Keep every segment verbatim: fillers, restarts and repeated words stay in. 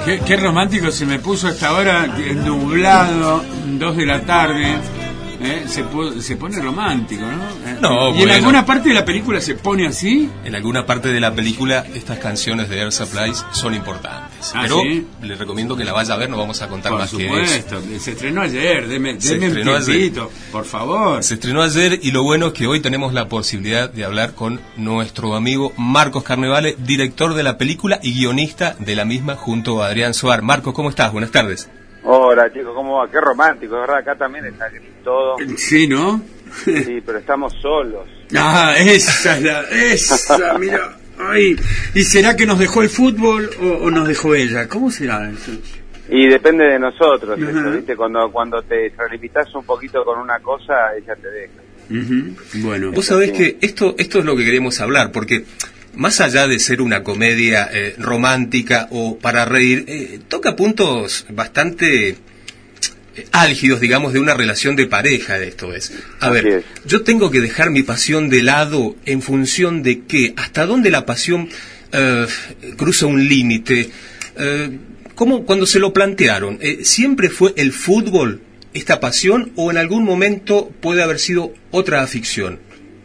Qué, qué romántico se me puso esta hora, nublado, dos de la tarde. ¿Eh? Se, se pone romántico, ¿no? ¿Eh? No, ¿Y bueno. en alguna parte de la película se pone así? En alguna parte de la película estas canciones de Air Supplies son importantes. Ah, pero ¿sí? les recomiendo que la vaya a ver, no vamos a contar Por más que supuesto, eso. se estrenó ayer, deme, Se deme estrenó un tiempito, por favor. Se estrenó ayer y lo bueno es que hoy tenemos la posibilidad de hablar con nuestro amigo Marcos Carnevale, director de la película y guionista de la misma junto a Adrián Soar. Marcos, ¿cómo estás? Buenas tardes. Hola chicos, ¿cómo va? Qué romántico, ¿verdad? Acá también está gris todo. Sí, ¿no? Sí, pero estamos solos. Ah, esa es la... Esa, mira. Ay, ¿y será que nos dejó el fútbol o, o nos dejó ella? ¿Cómo será eso? Y depende de nosotros, Ajá. eso, ¿viste? Cuando, cuando te relimitas un poquito con una cosa, ella te deja. Uh-huh. Bueno. Vos sabés que esto, esto es lo que queremos hablar, porque más allá de ser una comedia eh, romántica o para reír, eh, toca puntos bastante eh, álgidos, digamos, de una relación de pareja. Esto es. A Así ver, es. yo tengo que dejar mi pasión de lado en función de qué, hasta dónde la pasión eh, cruza un límite. Eh, ¿Cómo cuando se lo plantearon? Eh, ¿Siempre fue el fútbol esta pasión o en algún momento puede haber sido otra afición?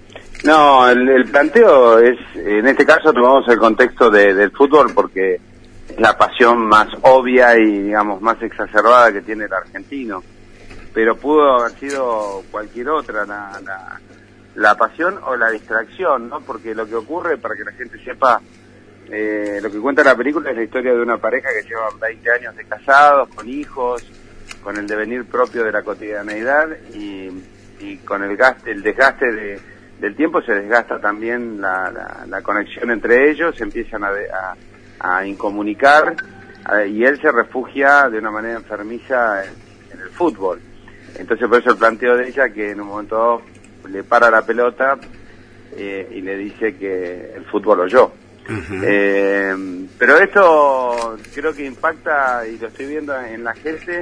No, el, el planteo es, en este caso tomamos el contexto de, del fútbol porque es la pasión más obvia y, digamos, más exacerbada que tiene el argentino. Pero pudo haber sido cualquier otra, la, la, la pasión o la distracción, ¿no? Porque lo que ocurre, para que la gente sepa, eh, lo que cuenta la película es la historia de una pareja que lleva veinte años de casados, con hijos, con el devenir propio de la cotidianeidad y, y con el gaste, el desgaste de del tiempo se desgasta también la, la, la conexión entre ellos, se empiezan a, a, a incomunicar a, y él se refugia de una manera enfermiza en, en el fútbol. Entonces por eso el planteo de ella que en un momento dado le para la pelota eh, y le dice que el fútbol oyó. Uh-huh. Eh, pero esto creo que impacta y lo estoy viendo en la gente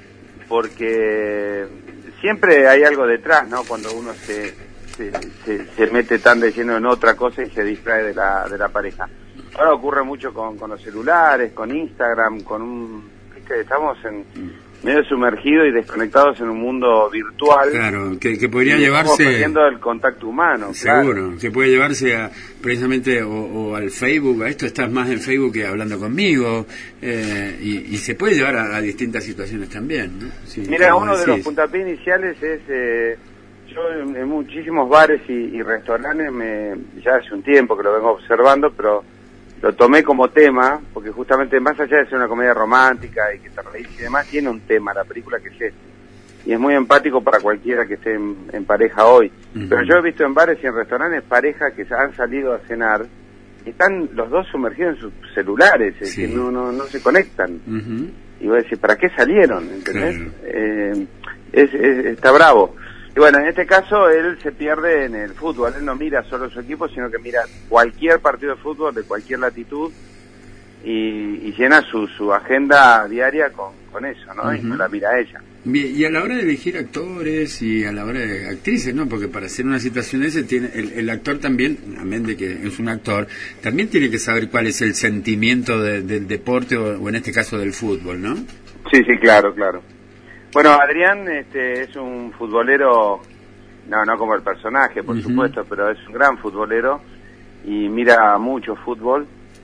porque siempre hay algo detrás, ¿no? Cuando uno se Se, se, se mete tan de lleno en otra cosa y se distrae de la de la pareja. Ahora ocurre mucho con, con los celulares, con Instagram, con un... ¿viste? Estamos en medio sumergidos y desconectados en un mundo virtual. Claro, que, que podría y llevarse... Estamos perdiendo el contacto humano. Seguro, claro. que puede llevarse a, precisamente o, o al Facebook, a esto estás más en Facebook que hablando conmigo, eh, y, y se puede llevar a, a distintas situaciones también, ¿no? Sí, Mira, uno decís. de los puntapiés iniciales es... Eh, yo en, en muchísimos bares y, y restaurantes, me, ya hace un tiempo que lo vengo observando, pero lo tomé como tema, porque justamente más allá de ser una comedia romántica y que te reís y demás, tiene un tema la película que es este. Y es muy empático para cualquiera que esté en, en pareja hoy. Uh-huh. Pero yo he visto en bares y en restaurantes parejas que han salido a cenar y están los dos sumergidos en sus celulares, es sí. que no, no, no se conectan. Uh-huh. Y voy a decir, ¿para qué salieron? ¿Entendés? Claro. Eh, es, es, está bravo. Y bueno, en este caso él se pierde en el fútbol, él no mira solo su equipo, sino que mira cualquier partido de fútbol de cualquier latitud y, y llena su, su agenda diaria con, con eso, ¿no? Uh-huh. Y no la mira a ella. Bien, y a la hora de elegir actores y a la hora de actrices, ¿no? Porque para hacer una situación de ese, tiene, el, el actor también, amén de que es un actor, también tiene que saber cuál es el sentimiento de, del deporte o, o en este caso del fútbol, ¿no? Sí, sí, claro, claro. Bueno, Adrián este, es un futbolero, no no como el personaje, por uh-huh. supuesto, pero es un gran futbolero y mira mucho fútbol.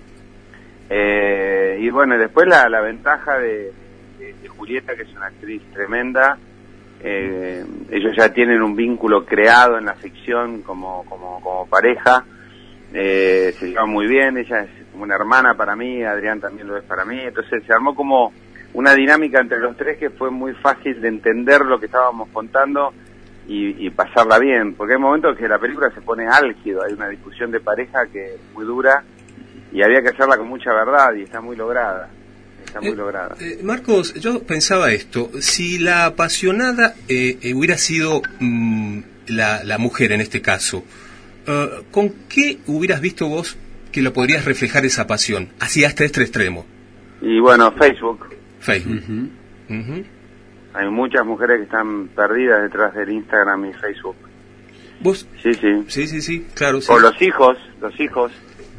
Eh, y bueno, después la, la ventaja de, de, de Julieta, que es una actriz tremenda, eh, ellos ya tienen un vínculo creado en la ficción como, como, como pareja, eh, se llevan muy bien, ella es como una hermana para mí, Adrián también lo es para mí, entonces se armó como una dinámica entre los tres que fue muy fácil de entender lo que estábamos contando y, y pasarla bien, porque hay momentos que la película se pone álgido, hay una discusión de pareja que es muy dura y había que hacerla con mucha verdad y está muy lograda, está muy eh, lograda. Eh, Marcos, yo pensaba esto, si la apasionada eh, eh, hubiera sido mm, la, la mujer en este caso, uh, ¿con qué hubieras visto vos que lo podrías reflejar esa pasión, así hasta este extremo? Y bueno, Facebook. Facebook. Uh-huh. Uh-huh. Hay muchas mujeres que están perdidas detrás del Instagram y Facebook. ¿Vos? Sí, sí. Sí, sí, sí, claro. Sí. O los hijos, los hijos.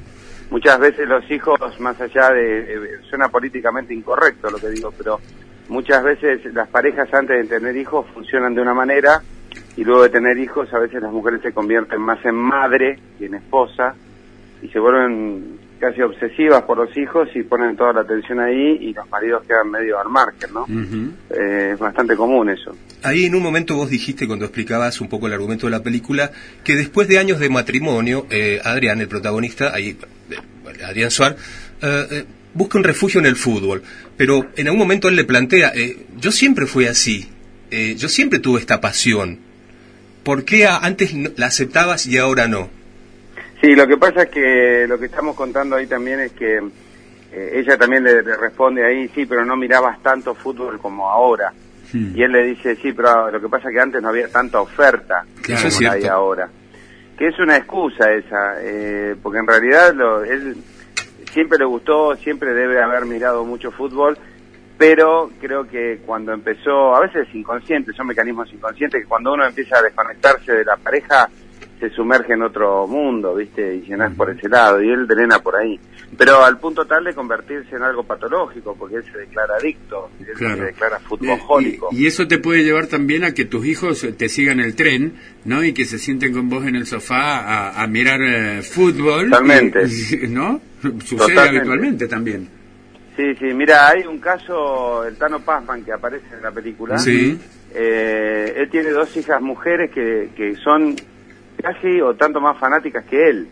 muchas veces los hijos, más allá de, eh, suena políticamente incorrecto lo que digo, pero muchas veces las parejas antes de tener hijos funcionan de una manera y luego de tener hijos a veces las mujeres se convierten más en madre que en esposa y se vuelven casi obsesivas por los hijos y ponen toda la atención ahí y los maridos quedan medio al margen, ¿no? Uh-huh. Eh, es bastante común eso. Ahí en un momento vos dijiste, cuando explicabas un poco el argumento de la película, que después de años de matrimonio, eh, Adrián, el protagonista, ahí, eh, Adrián Suar, eh, eh, busca un refugio en el fútbol, pero en algún momento él le plantea, eh, yo siempre fui así, eh, yo siempre tuve esta pasión, ¿por qué a, antes no, la aceptabas y ahora no? Sí, lo que pasa es que lo que estamos contando ahí también es que eh, ella también le, le responde ahí, sí, pero no mirabas tanto fútbol como ahora. Sí. Y él le dice, sí, pero lo que pasa es que antes no había tanta oferta claro, como la hay ahora. Que es una excusa esa, eh, porque en realidad lo, él siempre le gustó, siempre debe haber mirado mucho fútbol, pero creo que cuando empezó, a veces es inconsciente, son mecanismos inconscientes, que cuando uno empieza a desconectarse de la pareja, se sumerge en otro mundo, ¿viste? Y llenás por ese lado, y él drena por ahí. Pero al punto tal de convertirse en algo patológico, porque él se declara adicto, él claro. se declara futboljólico. Y, y eso te puede llevar también a que tus hijos te sigan el tren, ¿no? Y que se sienten con vos en el sofá a, a mirar eh, fútbol. Totalmente. Y, ¿no? Sucede Totalmente. Habitualmente también. Sí, sí, mira, hay un caso, el Tano Pazman, que aparece en la película. Sí. Eh, él tiene dos hijas mujeres que, que son casi o tanto más fanáticas que él.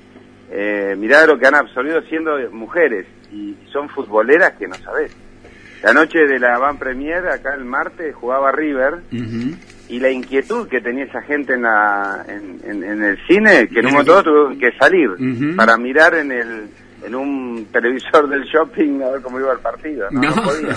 Eh, mirá lo que han absorbido siendo mujeres y son futboleras que no sabés. La noche de la Van Premier, acá el martes, jugaba River uh-huh. y la inquietud que tenía esa gente en, la, en, en, en el cine, que en un momento tuvieron que salir uh-huh. para mirar en el en un televisor del shopping a ver cómo iba el partido. No, no. no podía.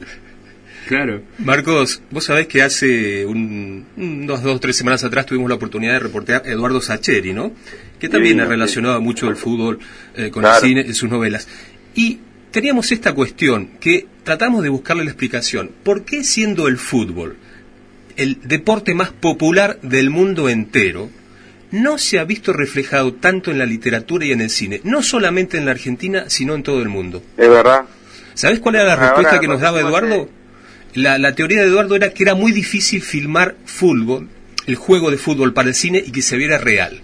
Claro. Marcos, vos sabés que hace un, dos, dos, tres semanas atrás tuvimos la oportunidad de reportear a Eduardo Sacheri, ¿no? Que también sí, ha relacionado sí. mucho el fútbol eh, con claro. el cine en sus novelas. Y teníamos esta cuestión que tratamos de buscarle la explicación. ¿Por qué siendo el fútbol el deporte más popular del mundo entero, no se ha visto reflejado tanto en la literatura y en el cine? No solamente en la Argentina, sino en todo el mundo. Es verdad. ¿Sabés cuál era la respuesta Ahora, que nos daba Eduardo? La, la teoría de Eduardo era que era muy difícil filmar fútbol, el juego de fútbol para el cine y que se viera real.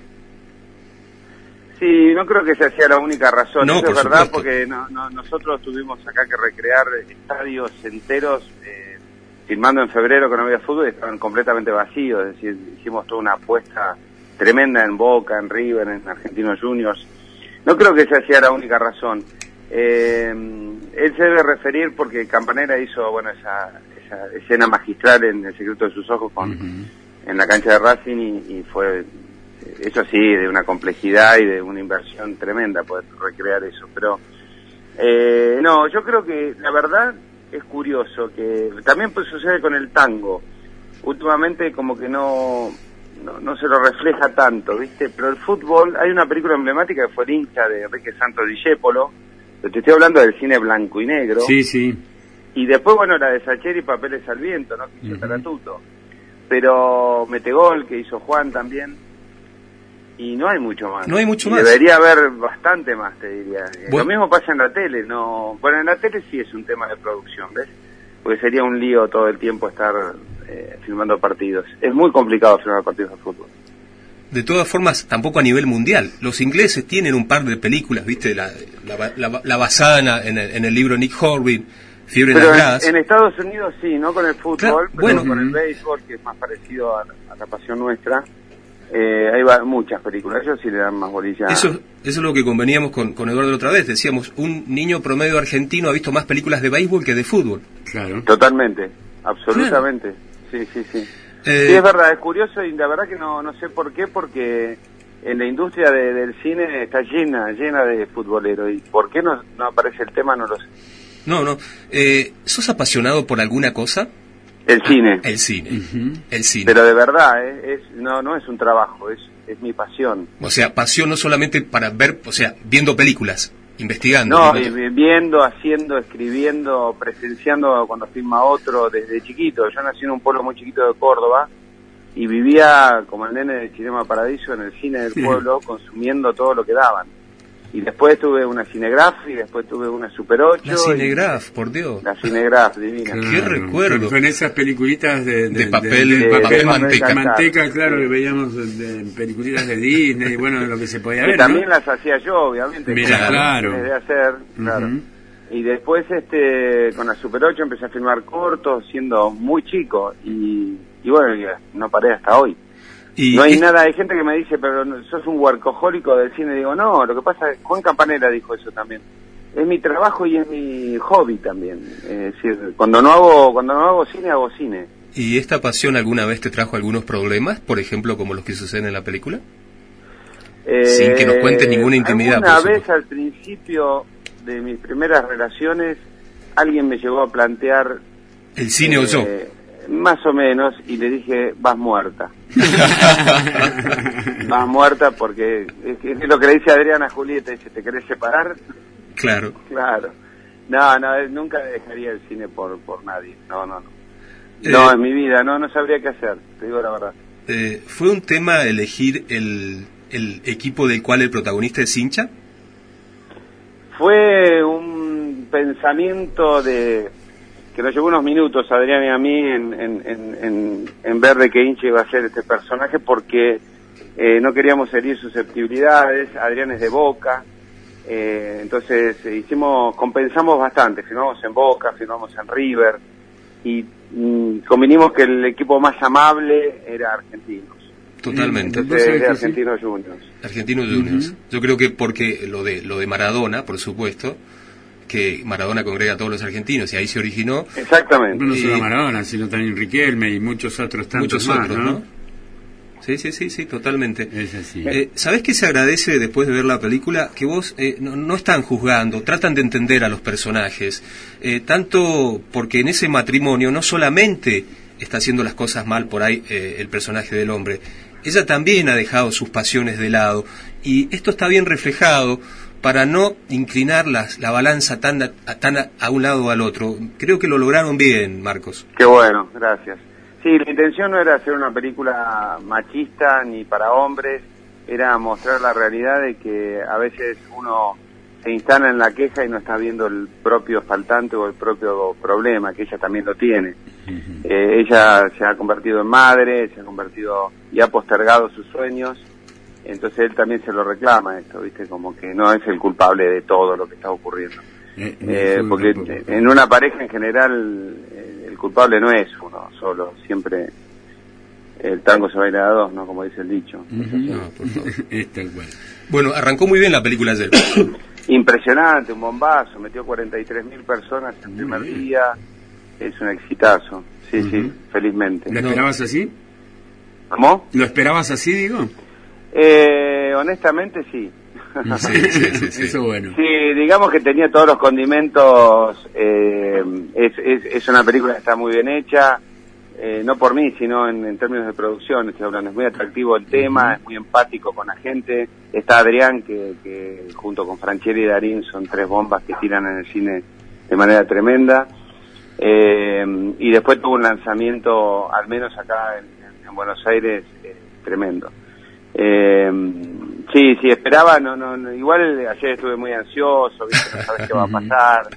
Sí, no creo que esa sea la única razón. No, Eso por es verdad, supuesto. porque no, no, nosotros tuvimos acá que recrear estadios enteros eh, filmando en febrero que no había fútbol y estaban completamente vacíos. Es decir, hicimos toda una apuesta tremenda en Boca, en River, en Argentinos Juniors. No creo que esa sea la única razón. Eh, él se debe referir porque Campanella hizo bueno esa, esa escena magistral en El secreto de sus ojos con uh-huh. en la cancha de Racing y, y fue eso sí de una complejidad y de una inversión tremenda poder recrear eso, pero eh, no, yo creo que la verdad es curioso que también pues sucede con el tango. Últimamente como que no No, no se lo refleja tanto, ¿viste? Pero el fútbol, hay una película emblemática que fue el hincha de Enrique Santos Discépolo, pero te estoy hablando del cine blanco y negro. Sí, sí. Y después, bueno, la de Sacheri, Papeles al viento, ¿no? Que hizo uh-huh. Taratuto. Pero Metegol, que hizo Juan también. Y no hay mucho más. No hay mucho y más. Debería haber bastante más, te diría. Bueno. Lo mismo pasa en la tele, no. Bueno, en la tele sí es un tema de producción, ¿ves? Porque sería un lío todo el tiempo estar eh, filmando partidos. Es muy complicado filmar partidos de fútbol. De todas formas, tampoco a nivel mundial. Los ingleses tienen un par de películas, ¿viste? La, la, la, la basada en el, en el libro Nick Horby, Fiebre en las gradas. En, en Estados Unidos sí, no con el fútbol, claro, pero bueno. con el béisbol, que es más parecido a, a la pasión nuestra. Eh, hay va, muchas películas, ellos sí le dan más bolilla. Eso, eso es lo que conveníamos con, con Eduardo la otra vez. Decíamos, un niño promedio argentino ha visto más películas de béisbol que de fútbol. Claro. Totalmente, absolutamente. Claro. Sí, sí, sí. Eh, sí, es verdad, es curioso y la verdad que no, no sé por qué, porque en la industria de, del cine está llena, llena de futboleros. ¿Y por qué no, no aparece el tema? No lo sé. No, no. Eh, ¿Sos apasionado por alguna cosa? El cine. El cine. Uh-huh. El cine. Pero de verdad, ¿eh? es, no, no es un trabajo, es, es mi pasión. O sea, pasión no solamente para ver, o sea, viendo películas, investigando. No, viendo, viendo haciendo, escribiendo, presenciando cuando filma otro desde chiquito. Yo nací en un pueblo muy chiquito de Córdoba y vivía como el nene de Cinema Paradiso en el cine del pueblo, consumiendo todo lo que daban. y después tuve una Cinegraph y después tuve una Super ocho. La Cinegraph, por Dios. La Cinegraph, divina. Claro. Qué recuerdo. Con, con esas peliculitas de, de, de papel, de, de, de, papel de manteca. manteca, claro, que veíamos de, de peliculitas de Disney, y bueno, lo que se podía ver, y también ¿no? las hacía yo, obviamente. Mirá, claro. De hacer, claro. Uh-huh. Y después este con la Super ocho empecé a filmar cortos siendo muy chico y, y bueno, no paré hasta hoy. Y no hay es... nada, hay gente que me dice, pero sos un workahólico del cine. Digo, no, lo que pasa es, Juan Campanella dijo eso también. Es mi trabajo y es mi hobby también. Es decir, cuando no hago, cuando no hago cine, hago cine. ¿Y esta pasión alguna vez te trajo algunos problemas, por ejemplo, como los que suceden en la película? Eh, Sin que nos cuentes ninguna intimidad. Una vez al principio de mis primeras relaciones, alguien me llegó a plantear... ¿El cine eh, o yo? Más o menos, y le dije, vas muerta. Vas muerta porque es, es lo que le dice Adriana a Julieta, dice, ¿te querés separar? Claro. Claro. No, no, nunca dejaría el cine por por nadie, no, no, no. No, eh, en mi vida, no, no sabría qué hacer, te digo la verdad. Eh, ¿Fue un tema elegir el, el equipo del cual el protagonista es hincha? Fue un pensamiento de... que nos llevó unos minutos a Adrián y a mí en, en, en, en ver de qué hincha iba a ser este personaje, porque eh, no queríamos herir susceptibilidades. Adrián es de Boca, eh, entonces eh, hicimos, compensamos bastante, firmamos en Boca, firmamos en River, y mm, convinimos que el equipo más amable era Argentinos. Totalmente. Entonces, de Argentinos Juniors. Argentinos Juniors. Uh-huh. Yo creo que porque lo de lo de Maradona, por supuesto, que Maradona congrega a todos los argentinos y ahí se originó. Exactamente. No solo Maradona, sino también Riquelme y muchos otros tantos muchos más, otros, ¿no? ¿no? Sí, sí, sí, sí, totalmente. Es así. Eh, ¿Sabés qué se agradece después de ver la película? Que vos eh, no, no están juzgando, tratan de entender a los personajes. Eh, tanto porque en ese matrimonio no solamente está haciendo las cosas mal por ahí eh, el personaje del hombre, ella también ha dejado sus pasiones de lado. Y esto está bien reflejado para no inclinar las, la balanza tan, a, tan a, a un lado o al otro. Creo que lo lograron bien, Marcos. Qué bueno, gracias. Sí, la intención no era hacer una película machista ni para hombres, era mostrar la realidad de que a veces uno se instala en la queja y no está viendo el propio faltante o el propio problema, que ella también lo tiene. Uh-huh. Eh, ella se ha convertido en madre, se ha convertido y ha postergado sus sueños, entonces él también se lo reclama esto, ¿viste? Como que no es el culpable de todo lo que está ocurriendo. Eh, eh, porque en una pareja en general el culpable no es uno solo, siempre el tango se baila a dos, ¿no? Como dice el dicho. Uh-huh. No, por favor. Es tal cual. Bueno, arrancó muy bien la película ayer. Impresionante, un bombazo, metió cuarenta y tres mil personas el primer día, es un exitazo, sí, uh-huh. sí, felizmente. ¿Lo esperabas así? ¿Cómo? ¿Lo esperabas así, digo? Eh, honestamente sí. Sí, sí, sí, sí. Eso bueno. Sí, digamos que tenía todos los condimentos, eh, es, es, es una película que está muy bien hecha, eh, no por mí, sino en, en términos de producción, estoy hablando, es muy atractivo el tema, es muy empático con la gente, está Adrián, que, que junto con Franchella y Darín son tres bombas que tiran en el cine de manera tremenda, eh, y después tuvo un lanzamiento, al menos acá en, en Buenos Aires, eh, tremendo. Eh, sí, sí, esperaba, no, no, no, igual ayer estuve muy ansioso, ¿viste? No sabes qué va a pasar,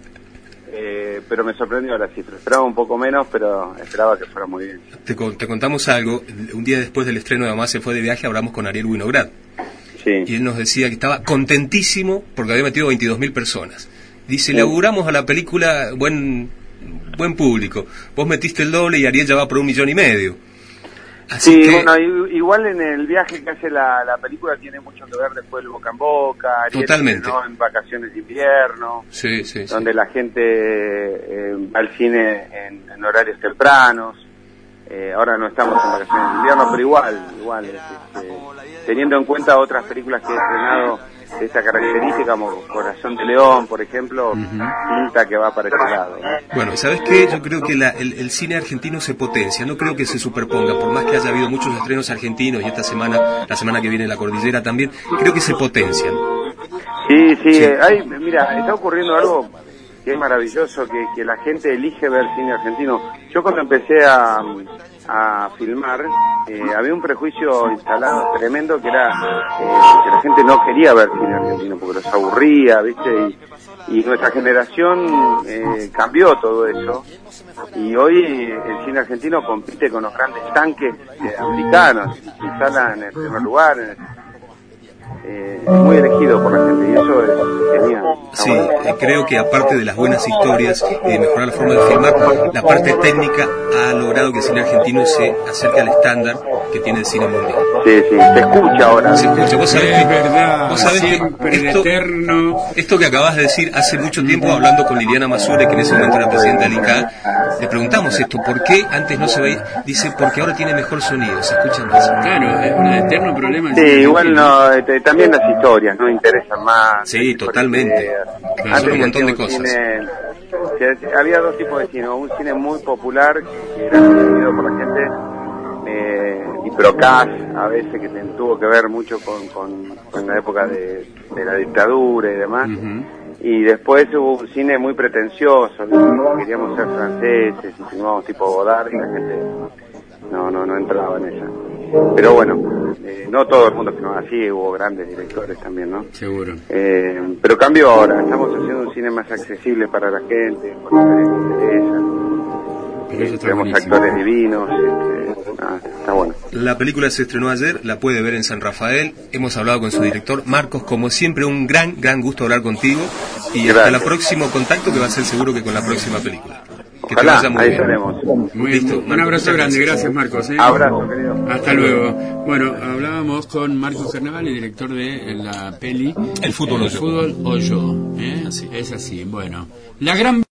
eh, pero me sorprendió la cifra, esperaba un poco menos, pero esperaba que fuera muy bien. Te, te contamos algo, un día después del estreno de Mamá se fue de viaje, hablamos con Ariel Winograd, sí. Y él nos decía que estaba contentísimo porque había metido veintidós mil personas. Dice, sí. Le auguramos a la película buen, buen público, vos metiste el doble y Ariel ya va por un millón y medio. Así sí, que... bueno, igual en el viaje que hace la, la película tiene mucho que ver después el boca en boca, Ariel, totalmente, ¿no? En vacaciones de invierno, sí, sí, donde sí. La gente eh, va al cine en, en horarios tempranos, eh, ahora no estamos en vacaciones de invierno, pero igual, igual, este, teniendo en cuenta otras películas que he estrenado de esta característica, como Corazón de León, por ejemplo, uh-huh. Pinta que va para ese lado, ¿no? Bueno, ¿sabes qué? Yo creo que la, el, el cine argentino se potencia, no creo que se superponga, por más que haya habido muchos estrenos argentinos y esta semana, la semana que viene La Cordillera también, creo que se potencian. Sí, sí, sí. Hay, mira, está ocurriendo algo que es maravilloso, que, que la gente elige ver cine argentino. Yo cuando empecé a, a filmar, eh, había un prejuicio instalado tremendo que era eh, que la gente no quería ver cine argentino porque los aburría, ¿viste? Y, y nuestra generación eh, cambió todo eso, y hoy el cine argentino compite con los grandes tanques eh, americanos, se instala en el primer lugar, en el, eh, muy elegido por la gente, y eso es genial. Sí, eh, creo que aparte de las buenas historias y de mejorar la forma de filmar, la parte técnica ha logrado que el cine argentino se acerque al estándar que tiene el cine mundial. Sí, sí, se escucha ahora. Se escucha, vos sabés Es que, verdad, vos sabés siempre que el esto, eterno. esto que acabas de decir, hace mucho tiempo hablando con Liliana Masure, que en ese momento era presidenta del I C A, le preguntamos esto, ¿por qué antes no se veía? Dice, porque ahora tiene mejor sonido, se escucha más. Claro, es un eterno problema. del Sí, cine igual argentino. no, este, también las historias no interesan más. Sí, totalmente. Claro, son un se montón de hacía cosas. cine- se- había dos tipos de cine, un cine muy popular que era consumido por la gente, eh, y Procas a veces que ten- tuvo que ver mucho con, con, con la época de, de la dictadura y demás. Ujú. Y después hubo un cine muy pretencioso, ¿no? Queríamos ser franceses y filmábamos tipo Godard y la gente no no no entraba en esa. Pero bueno, eh, no todo el mundo filmaba así, hubo grandes directores también, ¿no? Seguro. Eh, pero cambió ahora, estamos haciendo un cine más accesible para la gente, con historias que interesan. Pero eso Eh, está tenemos buenísimo. actores divinos, este, nada, está bueno. La película se estrenó ayer, la puede ver en San Rafael. Hemos hablado con su director, Marcos. Como siempre, un gran, gran gusto hablar contigo. Y hasta Gracias. el próximo contacto, que va a ser seguro que con la próxima película. Que te Ojalá, vaya muy ahí bien. estaremos. Muy Listo, bien. Un Marcos, abrazo muchas grande, gracias. gracias Marcos. ¿eh? Abrazo, querido. Hasta luego. Bueno, hablábamos con Marcos Carnaval, el director de la peli El fútbol o El yo. fútbol o yo. ¿eh? Así. Es así. Bueno, la gran